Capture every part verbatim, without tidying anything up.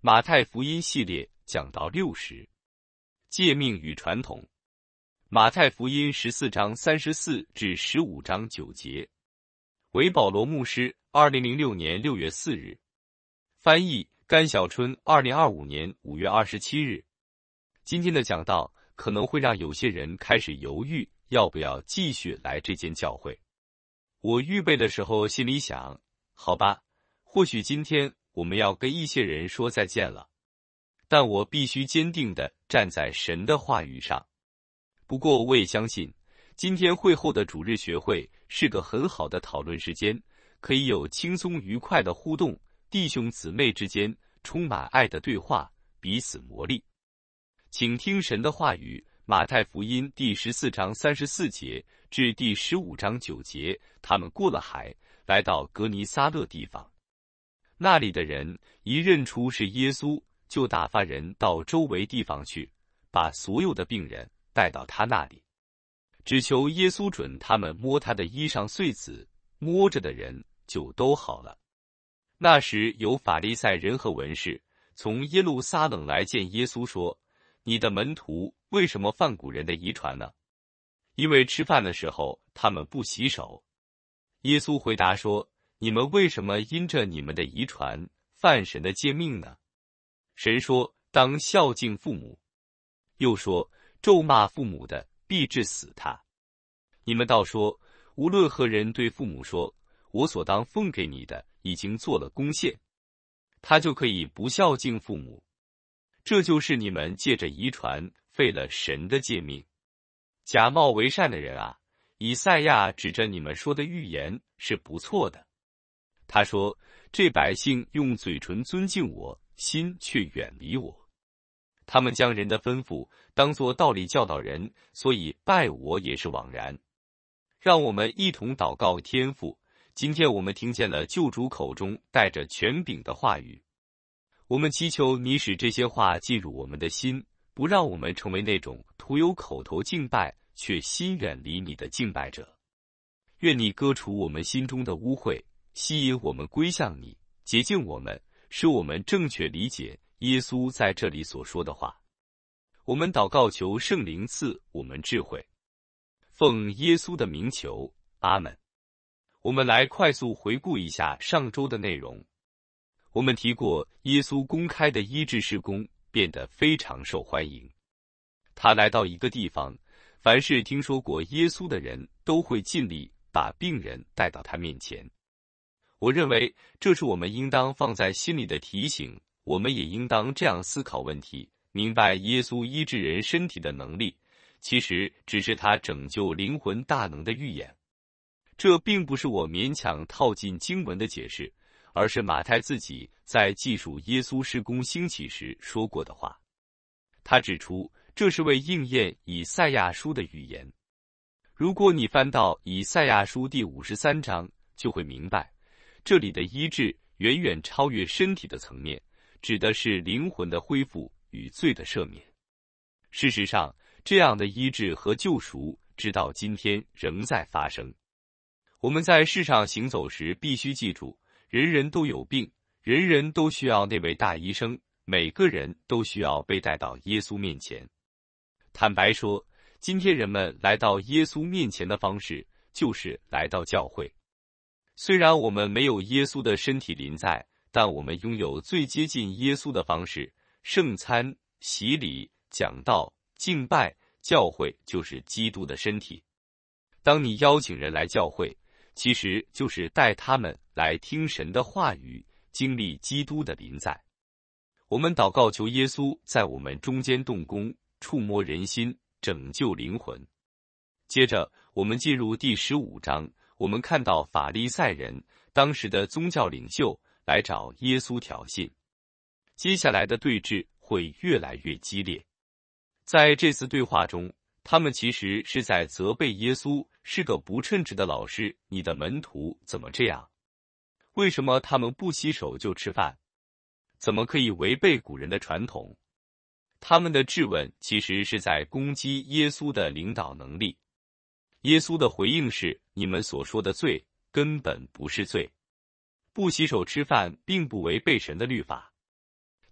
马太福音系列讲到六十，诫命与传统。马太福音十四章三十四至十五章九节。为保罗牧师，二零零六年六月四日。翻译甘小春，二零二五年五月二十七日。今天的讲道可能会让有些人开始犹豫，要不要继续来这间教会。我预备的时候心里想，好吧，或许今天我们要跟一些人说再见了，但我必须坚定地站在神的话语上。不过我也相信，今天会后的主日学会是个很好的讨论时间，可以有轻松愉快的互动，弟兄姊妹之间充满爱的对话，彼此磨砺。请听神的话语，马太福音第十四章三十四节至第十五章九节。他们过了海，来到格尼撒勒地方。那里的人一认出是耶稣，就打发人到周围地方去，把所有的病人带到他那里，只求耶稣准他们摸他的衣裳繸子，摸着的人就都好了。那时有法利赛人和文士从耶路撒冷来见耶稣，说：你的门徒为什么犯古人的遗传呢？因为吃饭的时候他们不洗手。耶稣回答说：你们为什么因着你们的遗传犯神的诫命呢？神说：当孝敬父母。又说：咒骂父母的，必致死他。你们倒说，无论何人对父母说，我所当奉给你的已经做了贡献，他就可以不孝敬父母。这就是你们借着遗传废了神的诫命。假冒为善的人啊，以赛亚指着你们说的预言是不错的。他说：这百姓用嘴唇尊敬我，心却远离我。他们将人的吩咐当作道理教导人，所以拜我也是枉然。让我们一同祷告天父。今天我们听见了救主口中带着权柄的话语，我们祈求你使这些话进入我们的心，不让我们成为那种徒有口头敬拜却心远离你的敬拜者。愿你割除我们心中的污秽，吸引我们归向你，洁净我们，使我们正确理解耶稣在这里所说的话。我们祷告求圣灵赐我们智慧，奉耶稣的名求，阿们。我们来快速回顾一下上周的内容。我们提过耶稣公开的医治事工变得非常受欢迎。他来到一个地方，凡是听说过耶稣的人都会尽力把病人带到他面前。我认为这是我们应当放在心里的提醒，我们也应当这样思考问题，明白耶稣医治人身体的能力，其实只是他拯救灵魂大能的预演。这并不是我勉强套进经文的解释，而是马太自己在记述耶稣事工兴起时说过的话。他指出，这是为应验以赛亚书的预言。如果你翻到以赛亚书第五十三章，就会明白，这里的医治远远超越身体的层面，指的是灵魂的恢复与罪的赦免。事实上，这样的医治和救赎直到今天仍在发生。我们在世上行走时必须记住，人人都有病，人人都需要那位大医生，每个人都需要被带到耶稣面前。坦白说，今天人们来到耶稣面前的方式就是来到教会。虽然我们没有耶稣的身体临在，但我们拥有最接近耶稣的方式，圣餐、洗礼、讲道、敬拜。教会就是基督的身体。当你邀请人来教会，其实就是带他们来听神的话语，经历基督的临在。我们祷告求耶稣在我们中间动工，触摸人心，拯救灵魂。接着我们进入第十五章，我们看到法利赛人，当时的宗教领袖来找耶稣挑衅。接下来的对峙会越来越激烈。在这次对话中，他们其实是在责备耶稣是个不称职的老师，你的门徒怎么这样？为什么他们不洗手就吃饭？怎么可以违背古人的传统？他们的质问其实是在攻击耶稣的领导能力。耶稣的回应是：你们所说的罪根本不是罪，不洗手吃饭并不违背神的律法。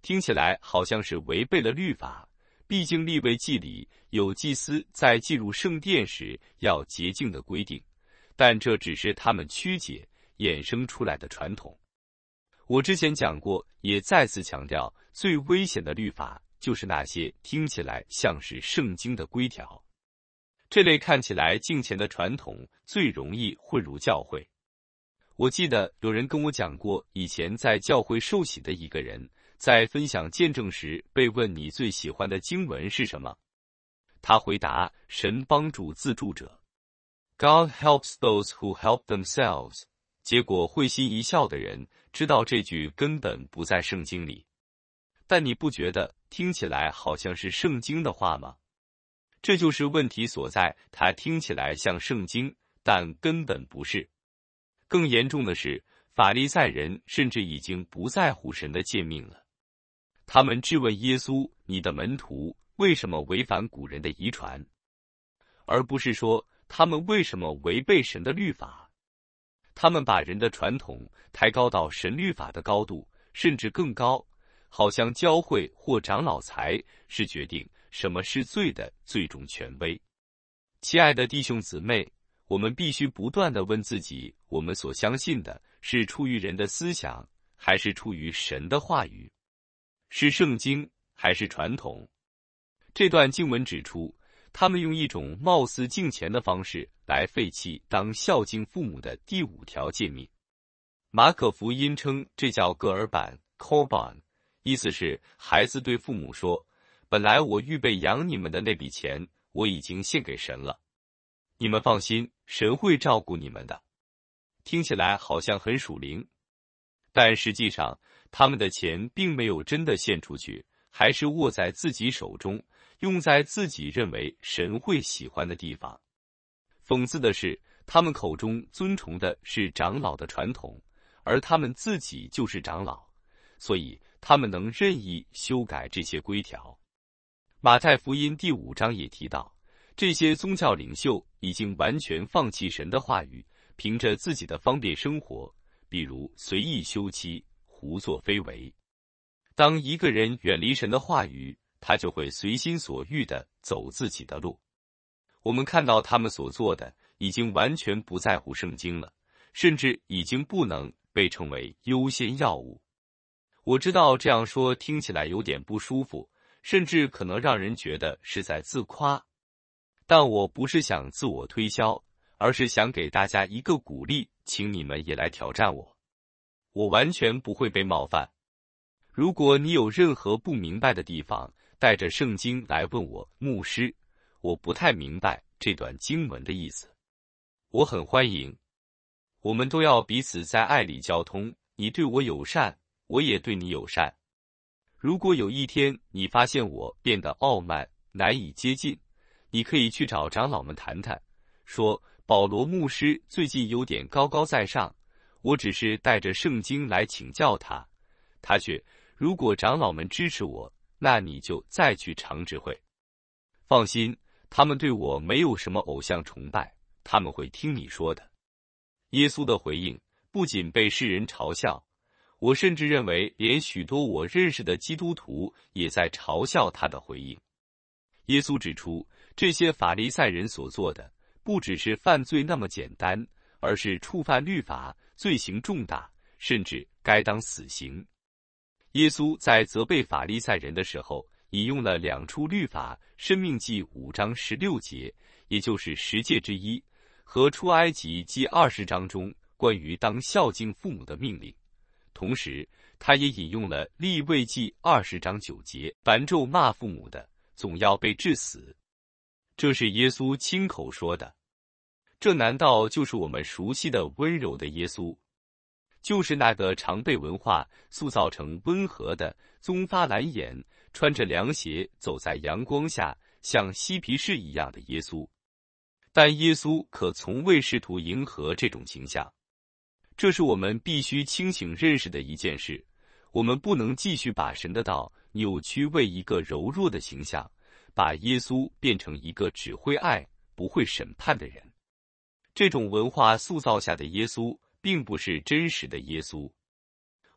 听起来好像是违背了律法，毕竟利未记里有祭司在进入圣殿时要洁净的规定，但这只是他们曲解衍生出来的传统。我之前讲过，也再次强调，最危险的律法就是那些听起来像是圣经的规条。这类看起来敬虔的传统最容易混入教会。我记得有人跟我讲过，以前在教会受洗的一个人，在分享见证时被问你最喜欢的经文是什么，他回答：神帮助自助者。God helps those who help themselves。结果会心一笑的人知道这句根本不在圣经里。但你不觉得听起来好像是圣经的话吗？这就是问题所在，它听起来像圣经，但根本不是。更严重的是，法利赛人甚至已经不在乎神的诫命了。他们质问耶稣：你的门徒为什么违反古人的遗传？而不是说他们为什么违背神的律法。他们把人的传统抬高到神律法的高度，甚至更高，好像教会或长老才是决定什么是罪的最终权威。亲爱的弟兄姊妹，我们必须不断地问自己，我们所相信的是出于人的思想，还是出于神的话语？是圣经还是传统？这段经文指出，他们用一种貌似敬虔的方式来废弃当孝敬父母的第五条诫命。马可福音称这叫各尔版 （Korban）， 意思是孩子对父母说：本来我预备养你们的那笔钱，我已经献给神了。你们放心，神会照顾你们的。听起来好像很属灵，但实际上他们的钱并没有真的献出去，还是握在自己手中，用在自己认为神会喜欢的地方。讽刺的是，他们口中尊崇的是长老的传统，而他们自己就是长老，所以他们能任意修改这些规条。马太福音第五章也提到，这些宗教领袖已经完全放弃神的话语，凭着自己的方便生活，比如随意休妻、胡作非为。当一个人远离神的话语，他就会随心所欲地走自己的路。我们看到他们所做的已经完全不在乎圣经了，甚至已经不能被称为优先要务。我知道这样说听起来有点不舒服，甚至可能让人觉得是在自夸。但我不是想自我推销，而是想给大家一个鼓励，请你们也来挑战我。我完全不会被冒犯。如果你有任何不明白的地方，带着圣经来问我，牧师，我不太明白这段经文的意思，我很欢迎。我们都要彼此在爱里交通，你对我友善，我也对你友善。如果有一天你发现我变得傲慢，难以接近，你可以去找长老们谈谈，说保罗牧师最近有点高高在上，我只是带着圣经来请教他，他却如果长老们支持我，那你就再去常执会。放心，他们对我没有什么偶像崇拜，他们会听你说的。耶稣的回应不仅被世人嘲笑，我甚至认为连许多我认识的基督徒也在嘲笑他的回应。耶稣指出，这些法利赛人所做的不只是犯罪那么简单，而是触犯律法，罪行重大，甚至该当死刑。耶稣在责备法利赛人的时候，引用了两处律法，申命记五章十六节，也就是十诫之一，和出埃及记二十章中关于当孝敬父母的命令。同时，他也引用了利未记二十章九节，凡咒骂父母的，总要被治死。这是耶稣亲口说的。这难道就是我们熟悉的温柔的耶稣？就是那个常被文化塑造成温和的、棕发蓝眼、穿着凉鞋走在阳光下像嬉皮士一样的耶稣。但耶稣可从未试图迎合这种倾向。这是我们必须清醒认识的一件事，我们不能继续把神的道扭曲为一个柔弱的形象，把耶稣变成一个只会爱不会审判的人。这种文化塑造下的耶稣并不是真实的耶稣。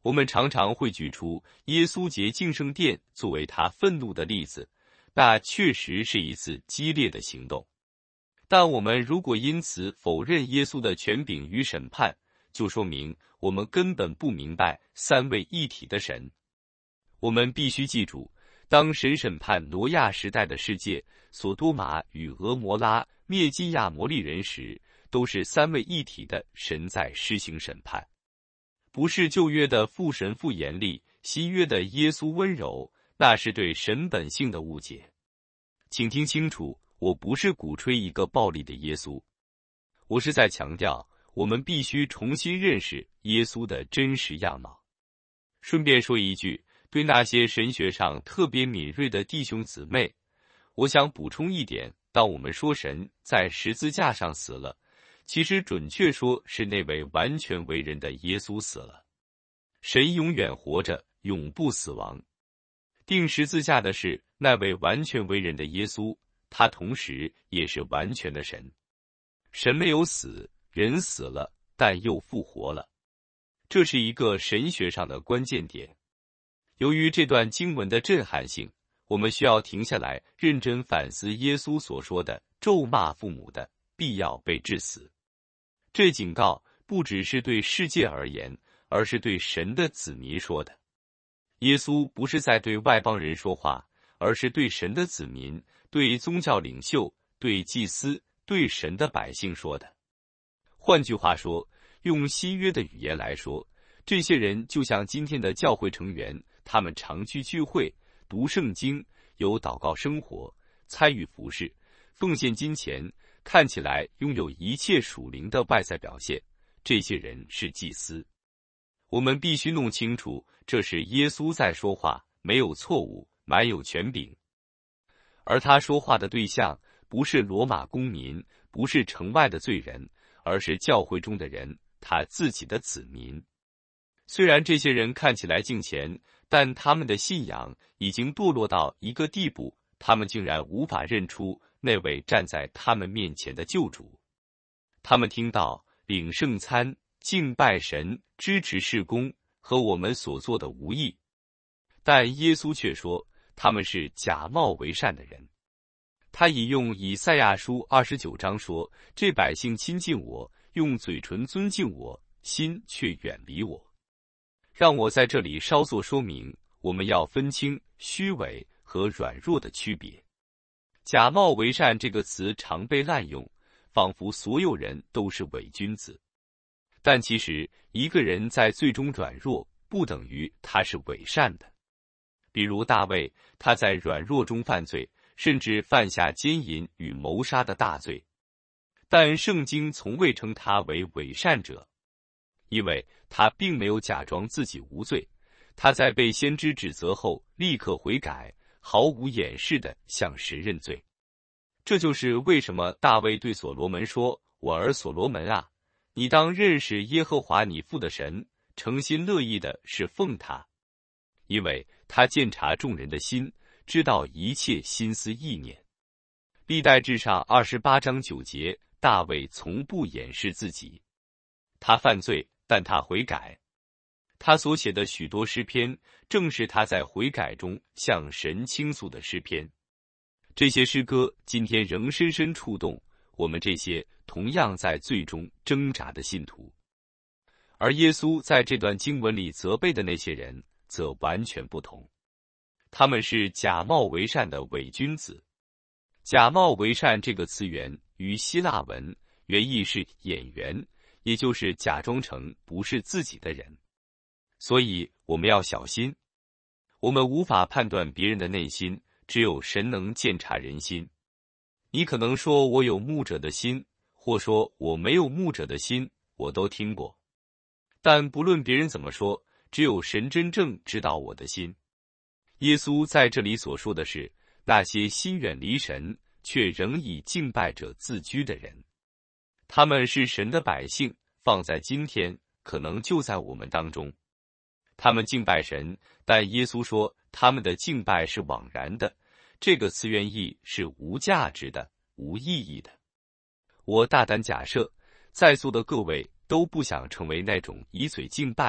我们常常会举出耶稣洁净圣殿作为他愤怒的例子，那确实是一次激烈的行动。但我们如果因此否认耶稣的权柄与审判，就说明我们根本不明白三位一体的神。我们必须记住，当神审判挪亚时代的世界，索多玛与俄摩拉灭尽亚摩利人时，都是三位一体的神在施行审判，不是旧约的父神父严厉，新约的耶稣温柔，那是对神本性的误解。请听清楚，我不是鼓吹一个暴力的耶稣，我是在强调我们必须重新认识耶稣的真实样貌。顺便说一句，对那些神学上特别敏锐的弟兄姊妹，我想补充一点，当我们说神在十字架上死了，其实准确说是那位完全为人的耶稣死了。神永远活着，永不死亡。钉十字架的是那位完全为人的耶稣，他同时也是完全的神。神没有死，人死了，但又复活了。这是一个神学上的关键点。由于这段经文的震撼性，我们需要停下来认真反思耶稣所说的咒骂父母的必要被治死。这警告不只是对世界而言，而是对神的子民说的。耶稣不是在对外邦人说话，而是对神的子民，对宗教领袖，对祭司，对神的百姓说的。换句话说，用新约的语言来说，这些人就像今天的教会成员，他们常去聚会，读圣经，有祷告生活，参与服事，奉献金钱，看起来拥有一切属灵的外在表现。这些人是祭司。我们必须弄清楚，这是耶稣在说话，没有错误，满有权柄。而他说话的对象不是罗马公民，不是城外的罪人，而是教会中的人，他自己的子民。虽然这些人看起来敬虔，但他们的信仰已经堕落到一个地步，他们竟然无法认出那位站在他们面前的救主。他们听到领圣餐、敬拜神、支持事工和我们所做的无异，但耶稣却说他们是假冒为善的人。他引用以赛亚书二十九章说，这百姓亲近我，用嘴唇尊敬我，心却远离我。让我在这里稍作说明，我们要分清虚伪和软弱的区别。假冒为善这个词常被滥用，仿佛所有人都是伪君子。但其实一个人在最终软弱，不等于他是伪善的。比如大卫，他在软弱中犯罪，甚至犯下奸淫与谋杀的大罪，但圣经从未称他为伪善者，因为他并没有假装自己无罪。他在被先知指责后立刻悔改，毫无掩饰地向神认罪。这就是为什么大卫对所罗门说，我儿所罗门啊，你当认识耶和华你父的神，诚心乐意的是奉他，因为他鉴察众人的心，知道一切心思意念。历代志上二十八章九节，大卫从不掩饰自己。他犯罪，但他悔改。他所写的许多诗篇，正是他在悔改中向神倾诉的诗篇。这些诗歌今天仍深深触动我们这些同样在罪中挣扎的信徒。而耶稣在这段经文里责备的那些人，则完全不同。他们是假冒为善的伪君子。假冒为善这个词源于希腊文，原意是演员，也就是假装成不是自己的人。所以我们要小心，我们无法判断别人的内心，只有神能鉴察人心。你可能说我有牧者的心，或说我没有牧者的心，我都听过。但不论别人怎么说，只有神真正知道我的心。耶稣在这里所说的是那些心远离神，却仍以敬拜者自居的人。他们是神的百姓，放在今天，可能就在我们当中。他们敬拜神，但耶稣说他们的敬拜是枉然的，这个词原意是无价值的、无意义的。我大胆假设，在座的各位都不想成为那种以嘴敬拜、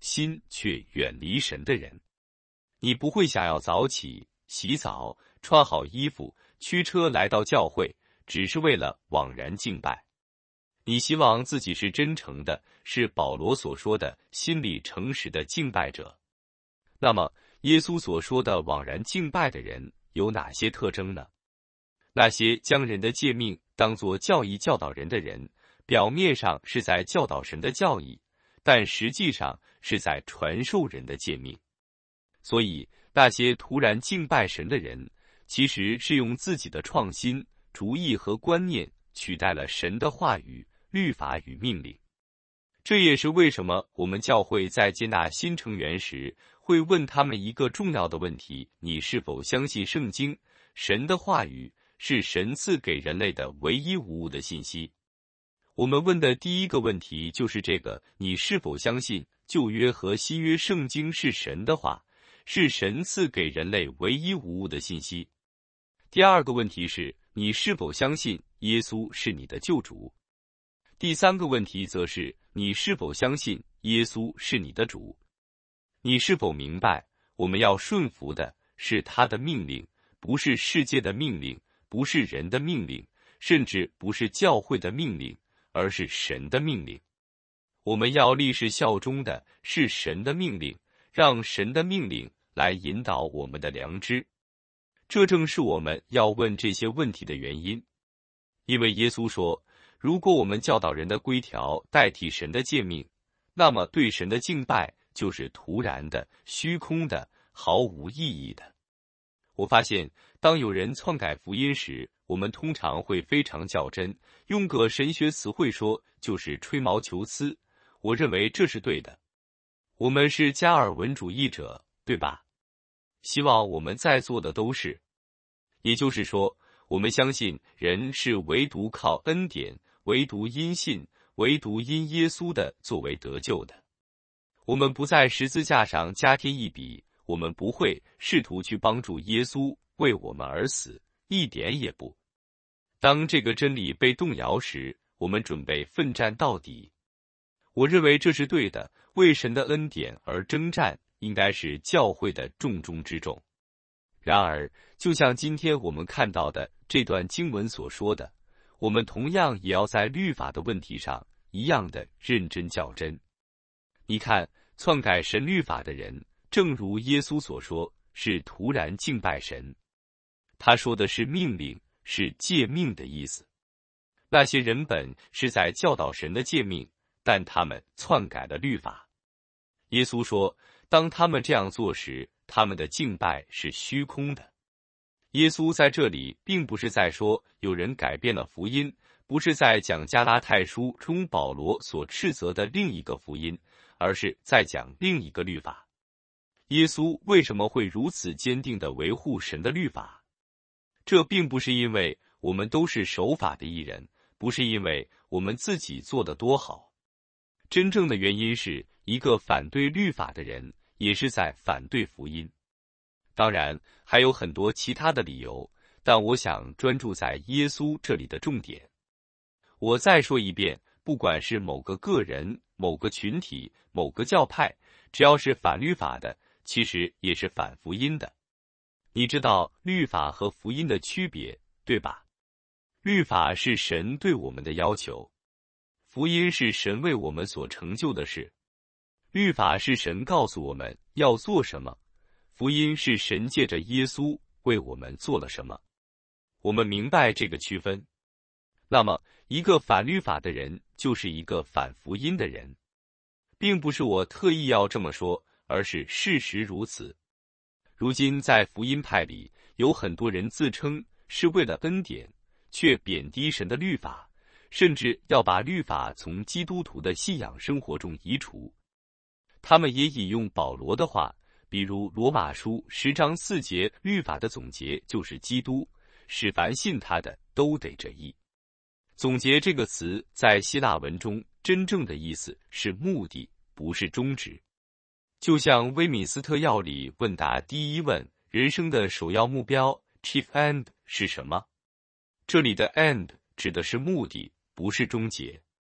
心却远离神的人。你不会想要早起、洗澡、穿好衣服、驱车来到教会，只是为了枉然敬拜。你希望自己是真诚的，是保罗所说的心里诚实的敬拜者。那么，耶稣所说的枉然敬拜的人有哪些特征呢？那些将人的诫命当作教义教导人的人，表面上是在教导神的教义，但实际上是在传授人的诫命。所以，那些突然敬拜神的人，其实是用自己的创新、主意和观念取代了神的话语、律法与命令。这也是为什么我们教会在接纳新成员时，会问他们一个重要的问题：你是否相信圣经，神的话语是神赐给人类的唯一无误的信息？我们问的第一个问题就是这个：你是否相信旧约和新约圣经是神的话，是神赐给人类唯一无误的信息？第二个问题是，你是否相信耶稣是你的救主？第三个问题则是，你是否相信耶稣是你的主？你是否明白，我们要顺服的是他的命令，不是世界的命令，不是人的命令，甚至不是教会的命令，而是神的命令。我们要立誓效忠的是神的命令，让神的命令来引导我们的良知。这正是我们要问这些问题的原因。因为耶稣说，如果我们教导人的规条代替神的诫命，那么对神的敬拜就是突然的、虚空的、毫无意义的。我发现，当有人篡改福音时，我们通常会非常较真，用个神学词汇说就是吹毛求疵。我认为这是对的。我们是加尔文主义者，对吧？希望我们在座的都是。也就是说，我们相信人是唯独靠恩典，唯独因信，唯独因耶稣的作为得救的。我们不在十字架上加添一笔，我们不会试图去帮助耶稣为我们而死，一点也不。当这个真理被动摇时，我们准备奋战到底。我认为这是对的，为神的恩典而征战，应该是教会的重中之重。然而，就像今天我们看到的这段经文所说的，我们同样也要在律法的问题上一样的认真较真。你看，篡改神律法的人，正如耶稣所说，是突然敬拜神。他说的是命令，是诫命的意思。那些人本是在教导神的诫命，但他们篡改了律法。耶稣说，当他们这样做时，他们的敬拜是虚空的。耶稣在这里并不是在说有人改变了福音，不是在讲加拉太书中保罗所斥责的另一个福音，而是在讲另一个律法。耶稣为什么会如此坚定地维护神的律法？这并不是因为我们都是守法的艺人，不是因为我们自己做得多好。真正的原因是，一个反对律法的人也是在反对福音。当然，还有很多其他的理由，但我想专注在耶稣这里的重点。我再说一遍，不管是某个个人、某个群体、某个教派，只要是反律法的，其实也是反福音的。你知道律法和福音的区别，对吧？律法是神对我们的要求，福音是神为我们所成就的事。律法是神告诉我们要做什么，福音是神借着耶稣为我们做了什么。我们明白这个区分。那么，一个反律法的人就是一个反福音的人，并不是我特意要这么说，而是事实如此。如今在福音派里，有很多人自称是为了恩典，却贬低神的律法，甚至要把律法从基督徒的信仰生活中移除。他们也引用保罗的话，比如罗马书十章四节，律法的总结就是基督，使凡信他的都得着义。总结这个词在希腊文中真正的意思是目的，不是终止。就像威敏斯特要理问答第一问，人生的首要目标 chief end 是什么？这里的 end 指的是目的，不是终结。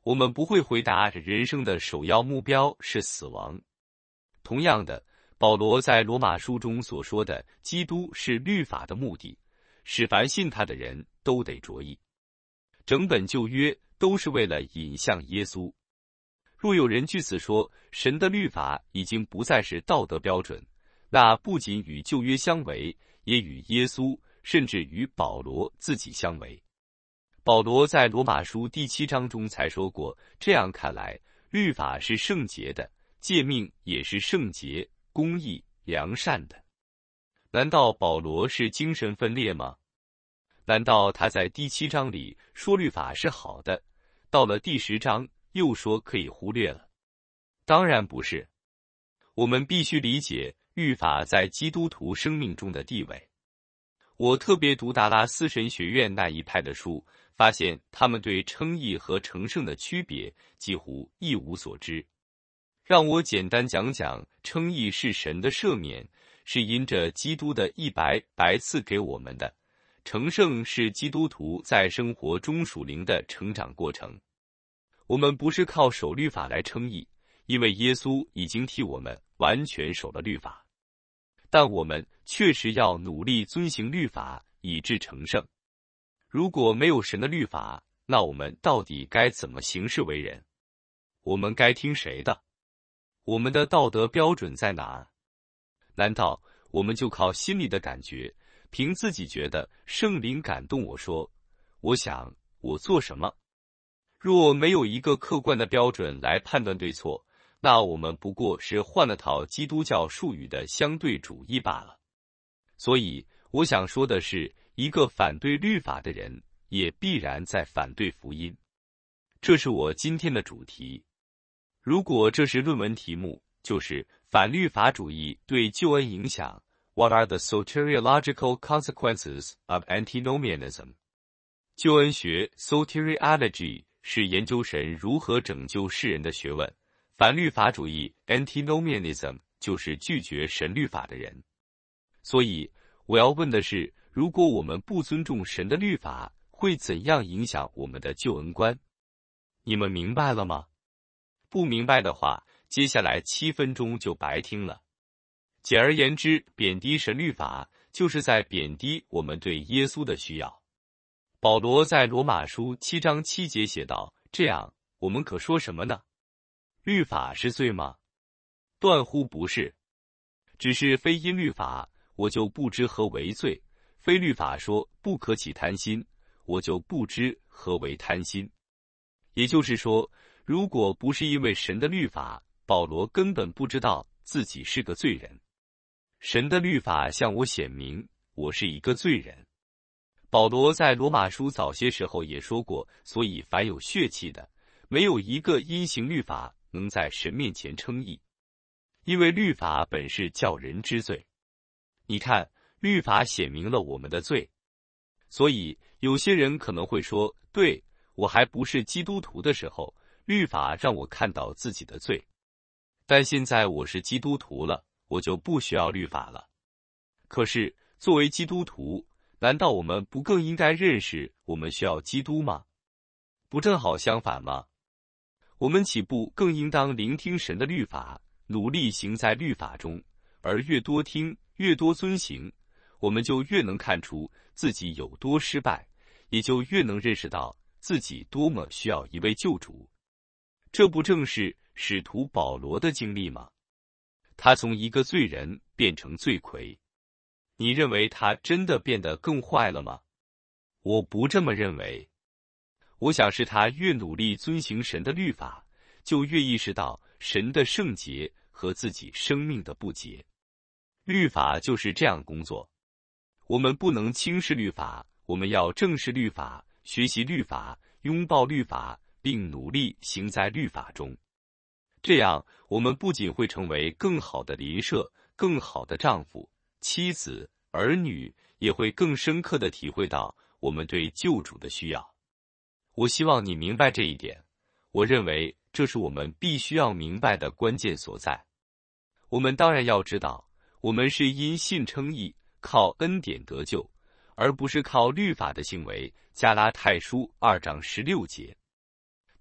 我们不会回答人生的首要目标是死亡。同样的，保罗在罗马书中所说的基督是律法的目的，使凡信他的人都得着意。整本旧约都是为了引向耶稣。若有人据此说神的律法已经不再是道德标准，那不仅与旧约相违，也与耶稣甚至与保罗自己相违。保罗在罗马书第七章中才说过，这样看来，律法是圣洁的，诫命也是圣洁、公义、良善的。难道保罗是精神分裂吗？难道他在第七章里说律法是好的，到了第十章又说可以忽略了？当然不是。我们必须理解律法在基督徒生命中的地位。我特别读达拉斯神学院那一派的书，发现他们对称义和成圣的区别几乎一无所知。让我简单讲讲，称义是神的赦免，是因着基督的一白白赐给我们的；成圣是基督徒在生活中属灵的成长过程。我们不是靠守律法来称义，因为耶稣已经替我们完全守了律法。但我们确实要努力遵行律法，以致成圣。如果没有神的律法，那我们到底该怎么行事为人？我们该听谁的？我们的道德标准在哪？难道我们就靠心里的感觉，凭自己觉得圣灵感动我说，我想我做什么？若没有一个客观的标准来判断对错，那我们不过是换了套基督教术语的相对主义罢了。所以我想说的是，一个反对律法的人也必然在反对福音。这是我今天的主题。如果这是论文题目，就是反律法主义对救恩影响 What are the soteriological consequences of antinomianism？ 救恩学 Soteriology 是研究神如何拯救世人的学问，反律法主义 antinomianism 就是拒绝神律法的人。所以我要问的是，如果我们不尊重神的律法，会怎样影响我们的救恩观？你们明白了吗？不明白的话，接下来七分钟就白听了。简而言之，贬低神律法，就是在贬低我们对耶稣的需要。保罗在罗马书七章七节写道，这样，我们可说什么呢？律法是罪吗？断乎不是。只是非因律法，我就不知何为罪；非律法说不可起贪心，我就不知何为贪心。也就是说，如果不是因为神的律法，保罗根本不知道自己是个罪人。神的律法向我显明，我是一个罪人。保罗在罗马书早些时候也说过，所以凡有血气的，没有一个因行律法能在神面前称义，因为律法本是叫人知罪。你看，律法显明了我们的罪。所以有些人可能会说，对，我还不是基督徒的时候，律法让我看到自己的罪，但现在我是基督徒了，我就不需要律法了。可是作为基督徒，难道我们不更应该认识我们需要基督吗？不正好相反吗？我们岂不更应当聆听神的律法，努力行在律法中，而越多听，越多遵行，我们就越能看出自己有多失败，也就越能认识到自己多么需要一位救主。这不正是使徒保罗的经历吗？他从一个罪人变成罪魁。你认为他真的变得更坏了吗？我不这么认为。我想是他越努力遵行神的律法，就越意识到神的圣洁和自己生命的不洁。律法就是这样工作。我们不能轻视律法，我们要正视律法，学习律法，拥抱律法，并努力行在律法中。这样，我们不仅会成为更好的邻舍、更好的丈夫、妻子、儿女，也会更深刻地体会到我们对救主的需要。我希望你明白这一点。我认为这是我们必须要明白的关键所在。我们当然要知道，我们是因信称义，靠恩典得救，而不是靠律法的行为。加拉太书二章十六节。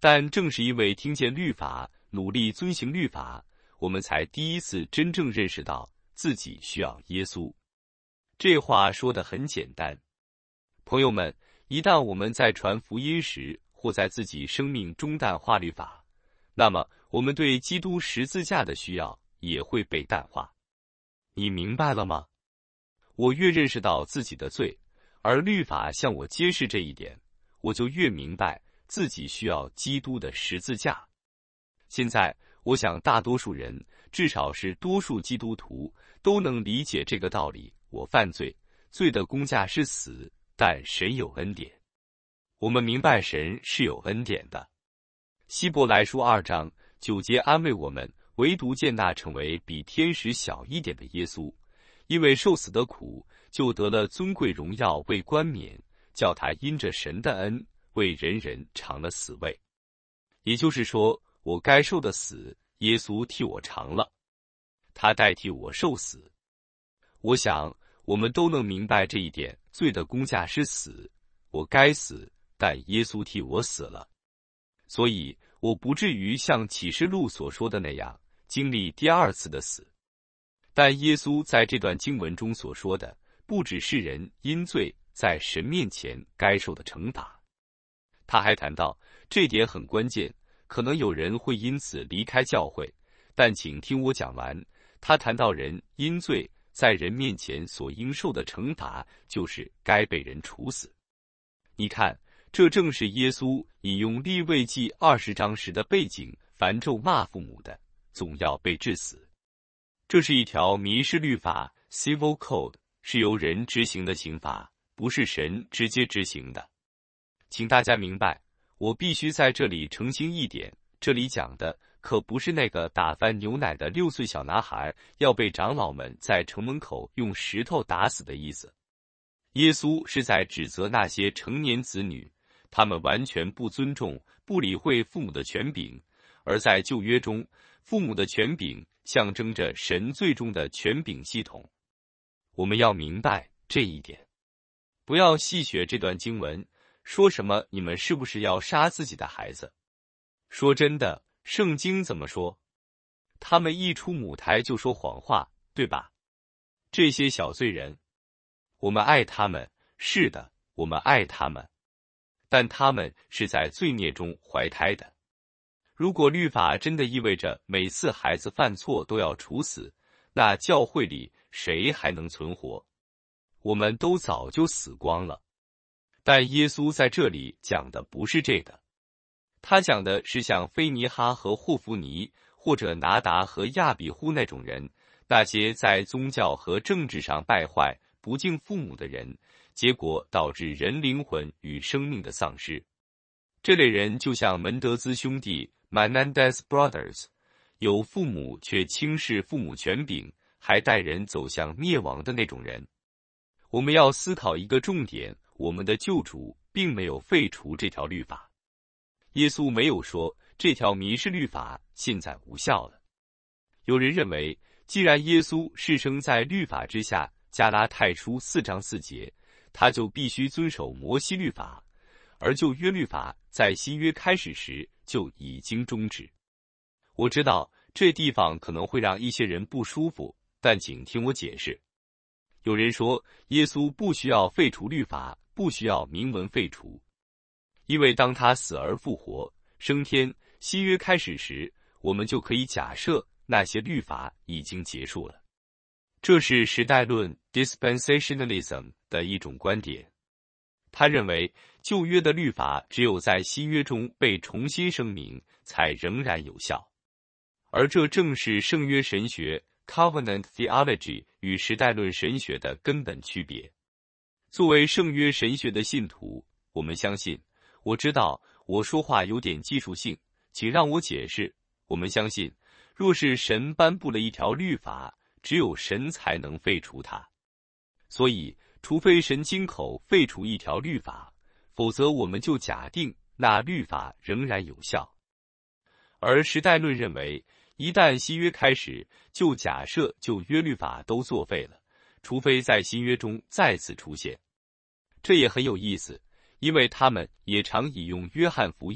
但正是因为听见律法，努力遵行律法，我们才第一次真正认识到自己需要耶稣。这话说得很简单。朋友们，一旦我们在传福音时，或在自己生命中淡化律法，那么我们对基督十字架的需要也会被淡化。你明白了吗？我越认识到自己的罪，而律法向我揭示这一点，我就越明白自己需要基督的十字架。现在，我想大多数人，至少是多数基督徒，都能理解这个道理。我犯罪，罪的工价是死，但神有恩典。我们明白神是有恩典的。希伯来书二章九节安慰我们，唯独见那成为比天使小一点的耶稣，因为受死的苦，就得了尊贵荣耀为冠冕，叫他因着神的恩，为人人尝了死味。也就是说，我该受的死，耶稣替我尝了，他代替我受死。我想我们都能明白这一点，罪的工价是死，我该死，但耶稣替我死了，所以我不至于像启示录所说的那样经历第二次的死。但耶稣在这段经文中所说的，不只是人因罪在神面前该受的惩罚。他还谈到，这点很关键，可能有人会因此离开教会，但请听我讲完。他谈到人因罪在人面前所应受的惩罚，就是该被人处死。你看，这正是耶稣引用利未记二十章时的背景，凡咒骂父母的，总要被治死。这是一条民事律法 （civil code）， 是由人执行的刑罚，不是神直接执行的。请大家明白，我必须在这里澄清一点，这里讲的可不是那个打翻牛奶的六岁小男孩要被长老们在城门口用石头打死的意思。耶稣是在指责那些成年子女，他们完全不尊重、不理会父母的权柄，而在旧约中，父母的权柄象征着神最终的权柄系统。我们要明白这一点，不要细学这段经文，说什么你们是不是要杀自己的孩子？说真的，圣经怎么说？他们一出母胎就说谎话，对吧？这些小罪人，我们爱他们，是的，我们爱他们，但他们是在罪孽中怀胎的。如果律法真的意味着每次孩子犯错都要处死，那教会里谁还能存活？我们都早就死光了。但耶稣在这里讲的不是这个，他讲的是像菲尼哈和霍弗尼，或者拿达和亚比户那种人，那些在宗教和政治上败坏、不敬父母的人，结果导致人灵魂与生命的丧失。这类人就像门德兹兄弟 Menendez Brothers， 有父母却轻视父母权柄，还带人走向灭亡的那种人。我们要思考一个重点，我们的救主并没有废除这条律法。耶稣没有说这条民事律法现在无效了。有人认为，既然耶稣是生在律法之下，加拉太书四章四节，他就必须遵守摩西律法，而旧约律法在新约开始时就已经终止。我知道这地方可能会让一些人不舒服，但请听我解释。有人说，耶稣不需要废除律法，不需要明文废除，因为当他死而复活、升天，新约开始时，我们就可以假设那些律法已经结束了。这是时代论 dispensationalism 的一种观点。他认为，旧约的律法只有在新约中被重新声明，才仍然有效。而这正是圣约神学 Covenant Theology 与时代论神学的根本区别。作为圣约神学的信徒，我们相信，我知道我说话有点技术性，请让我解释。我们相信，若是神颁布了一条律法，只有神才能废除它。所以，除非神亲口废除一条律法，否则我们就假定那律法仍然有效。而时代论认为，一旦新约开始，就假设旧约律法都作废了，除非在新约中再次出现。这也很有意思，因为他们也常引用约翰福音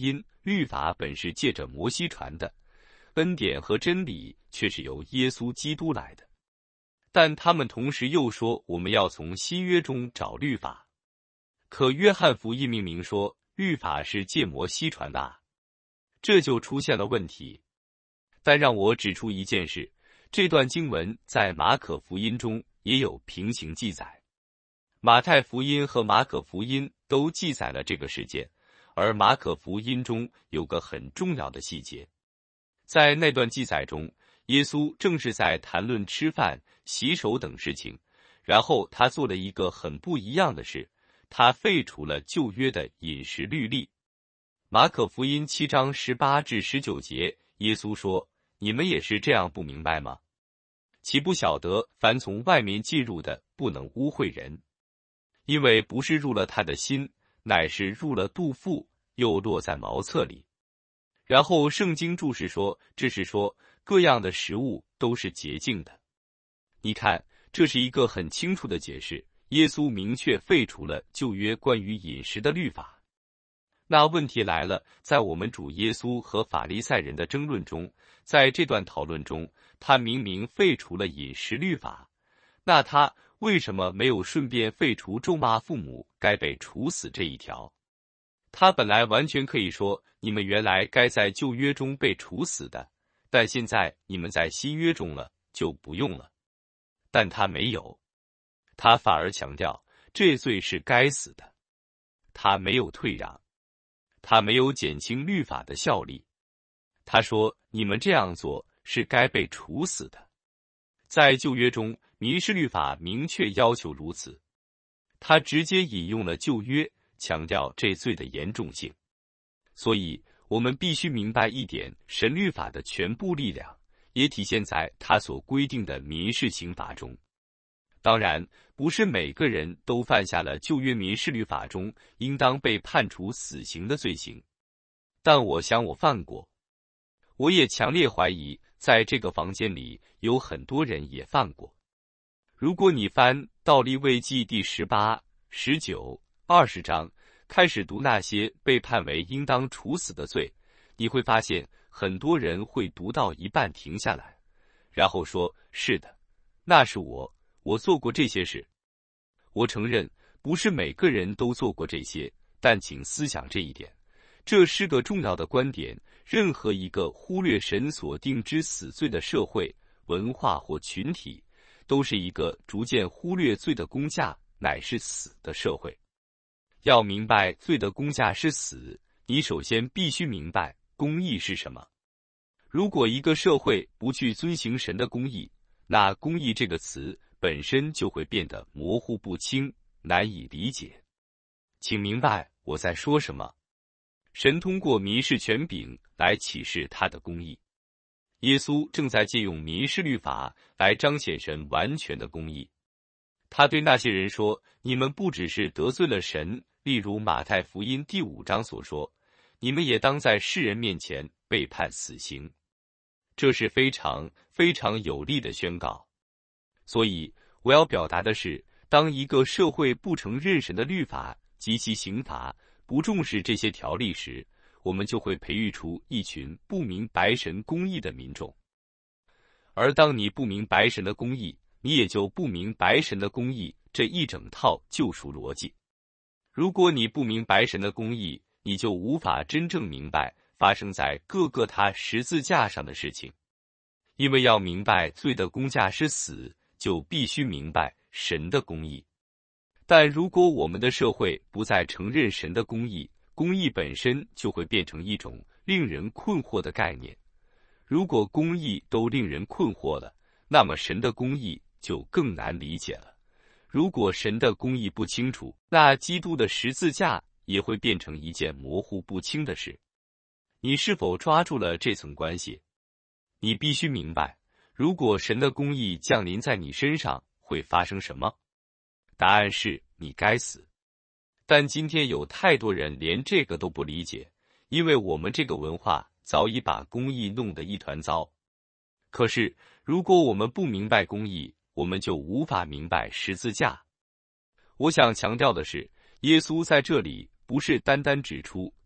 律法本是借着摩西传的，恩典和真理却是由耶稣基督来的。但他们同时又说，我们要从新约中找律法。可约翰福音明明说，律法是借摩西传的啊，这就出现了问题。但让我指出一件事，这段经文在马可福音中也有平行记载。马太福音和马可福音都记载了这个事件，而马可福音中有个很重要的细节。在那段记载中，耶稣正是在谈论吃饭、洗手等事情，然后他做了一个很不一样的事，他废除了旧约的饮食律例。马可福音七章十八至十九节，耶稣说：“你们也是这样不明白吗？岂不晓得凡从外面进入的，不能污秽人，因为不是入了他的心，乃是入了肚腹，又落在茅厕里。”然后圣经注释说，这是说各样的食物都是洁净的。你看，这是一个很清楚的解释，耶稣明确废除了旧约关于饮食的律法。那问题来了，在我们主耶稣和法利赛人的争论中，在这段讨论中，他明明废除了饮食律法，那他为什么没有顺便废除咒骂父母该被处死这一条？他本来完全可以说，你们原来该在旧约中被处死的，但现在你们在新约中了，就不用了。但他没有，他反而强调这罪是该死的。他没有退让，他没有减轻律法的效力。他说，你们这样做是该被处死的。在旧约中，民事律法明确要求如此。他直接引用了旧约，强调这罪的严重性。所以我们必须明白一点，神律法的全部力量也体现在他所规定的民事刑罚中。当然，不是每个人都犯下了旧约民事律法中应当被判处死刑的罪行，但我想我犯过。我也强烈怀疑，在这个房间里有很多人也犯过。如果你翻到利未记第十八、十九、二十章，开始读那些被判为应当处死的罪，你会发现很多人会读到一半停下来，然后说：“是的，那是我，我做过这些事。”我承认，不是每个人都做过这些，但请思想这一点，这是个重要的观点。任何一个忽略神所定之死罪的社会、文化或群体，都是一个逐渐忽略罪的工价乃是死的社会。要明白罪的工价是死，你首先必须明白公义是什么。如果一个社会不去遵行神的公义，那公义这个词本身就会变得模糊不清，难以理解。请明白我在说什么。神通过民事权柄来启示他的公义。耶稣正在借用民事律法来彰显神完全的公义。他对那些人说，你们不只是得罪了神，例如马太福音第五章所说，你们也当在世人面前被判死刑。这是非常非常有力的宣告。所以我要表达的是，当一个社会不承认神的律法及其刑罚，不重视这些条例时，我们就会培育出一群不明白神公义的民众。而当你不明白神的公义，你也就不明白神的公义这一整套救赎逻辑。如果你不明白神的公义，你就无法真正明白发生在各个他十字架上的事情。因为要明白罪的工价是死，就必须明白神的公义。但如果我们的社会不再承认神的公义，公义本身就会变成一种令人困惑的概念。如果公义都令人困惑了，那么神的公义就更难理解了。如果神的公义不清楚，那基督的十字架也会变成一件模糊不清的事。你是否抓住了这层关系？你必须明白，如果神的公义降临在你身上，会发生什么？答案是你该死。但今天有太多人连这个都不理解，因为我们这个文化早已把公义弄得一团糟。可是，如果我们不明白公义，我们就无法明白十字架。我想强调的是，耶稣在这里不是单单指出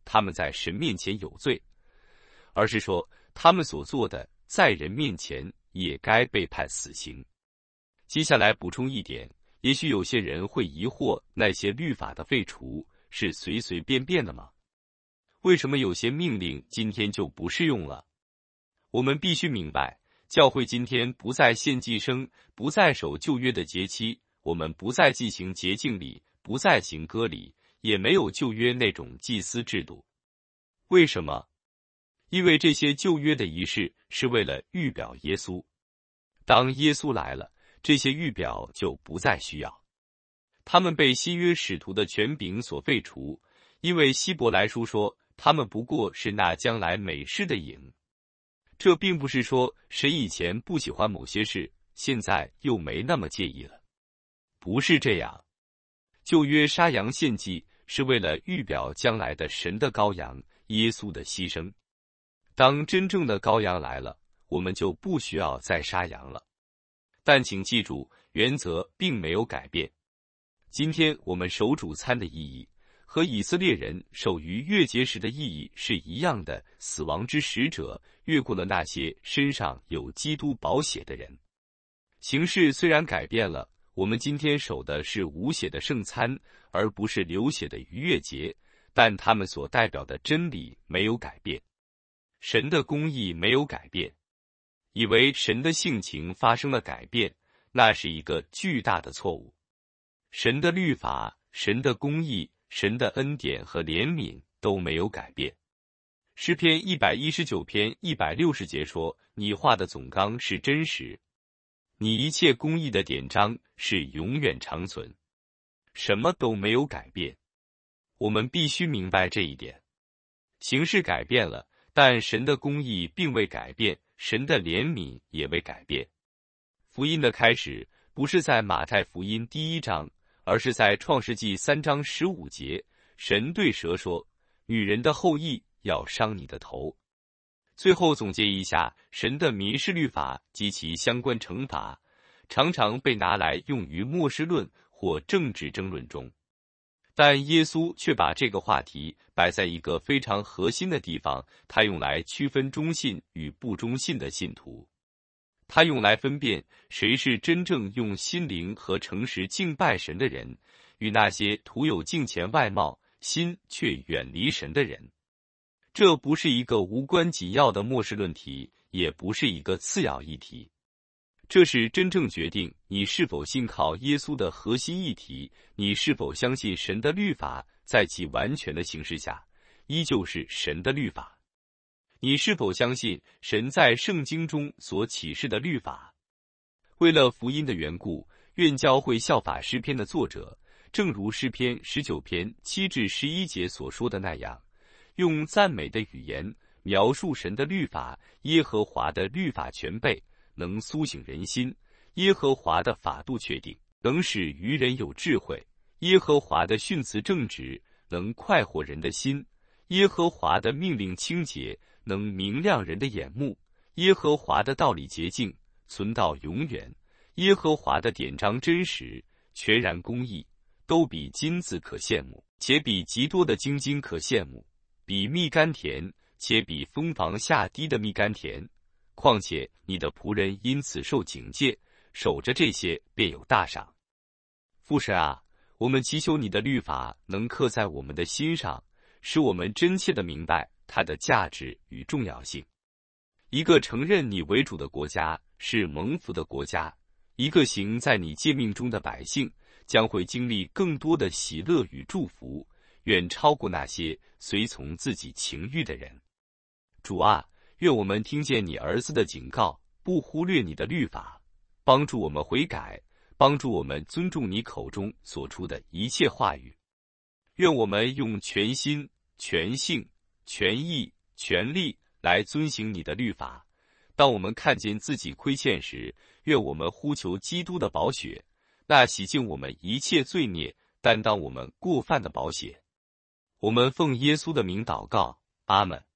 他们在神面前有罪，而是说他们所做的在人面前也该被判死刑。接下来补充一点，也许有些人会疑惑，那些律法的废除是随随便便的吗？为什么有些命令今天就不适用了？我们必须明白，教会今天不再献祭牲，不再守旧约的节期，我们不再进行洁净礼，不再行割礼，也没有旧约那种祭司制度。为什么？因为这些旧约的仪式是为了预表耶稣。当耶稣来了，这些预表就不再需要，他们被新约使徒的权柄所废除，因为希伯来书说，他们不过是那将来美事的影。这并不是说神以前不喜欢某些事，现在又没那么介意了，不是这样。旧约杀羊献祭是为了预表将来的神的羔羊耶稣的牺牲。当真正的羔羊来了，我们就不需要再杀羊了。但请记住，原则并没有改变。今天我们守主餐的意义和以色列人守逾越节时的意义是一样的，死亡之使者越过了那些身上有基督宝血的人。形式虽然改变了，我们今天守的是无血的圣餐，而不是流血的逾越节，但他们所代表的真理没有改变，神的公义没有改变。以为神的性情发生了改变，那是一个巨大的错误。神的律法、神的公义、神的恩典和怜悯都没有改变。诗篇一百一十九篇一百六十节说，你画的总纲是真实，你一切公义的典章是永远长存，什么都没有改变。我们必须明白这一点。形式改变了，但神的公义并未改变，神的怜悯也未改变。福音的开始不是在马太福音第一章，而是在创世纪三章十五节，神对蛇说，女人的后裔要伤你的头。最后总结一下，神的民事律法及其相关惩罚常常被拿来用于末世论或政治争论中，但耶稣却把这个话题摆在一个非常核心的地方，他用来区分忠信与不忠信的信徒，他用来分辨谁是真正用心灵和诚实敬拜神的人，与那些徒有敬虔外貌，心却远离神的人。这不是一个无关紧要的末世论题，也不是一个次要议题。这是真正决定你是否信靠耶稣的核心议题。你是否相信神的律法在其完全的形式下依旧是神的律法？你是否相信神在圣经中所启示的律法？为了福音的缘故，愿教会效法诗篇的作者，正如诗篇十九篇七至十一节所说的那样，用赞美的语言描述神的律法。耶和华的律法全备，能苏醒人心；耶和华的法度确定，能使愚人有智慧；耶和华的训词正直，能快活人的心；耶和华的命令清洁，能明亮人的眼目；耶和华的道理洁净，存到永远；耶和华的典章真实，全然公义，都比金子可羡慕，且比极多的精金可羡慕，比蜜甘甜，且比蜂房下滴的蜜甘甜。况且你的仆人因此受警戒，守着这些便有大赏。父神啊，我们祈求你的律法能刻在我们的心上，使我们真切地明白它的价值与重要性。一个承认你为主的国家是蒙福的国家，一个行在你诫命中的百姓将会经历更多的喜乐与祝福，远超过那些随从自己情欲的人。主啊，愿我们听见你儿子的警告，不忽略你的律法，帮助我们悔改，帮助我们尊重你口中所出的一切话语。愿我们用全心、全性、全意、全力来遵行你的律法。当我们看见自己亏欠时，愿我们呼求基督的宝血，那洗净我们一切罪孽、担当我们过犯的宝血。我们奉耶稣的名祷告，阿们。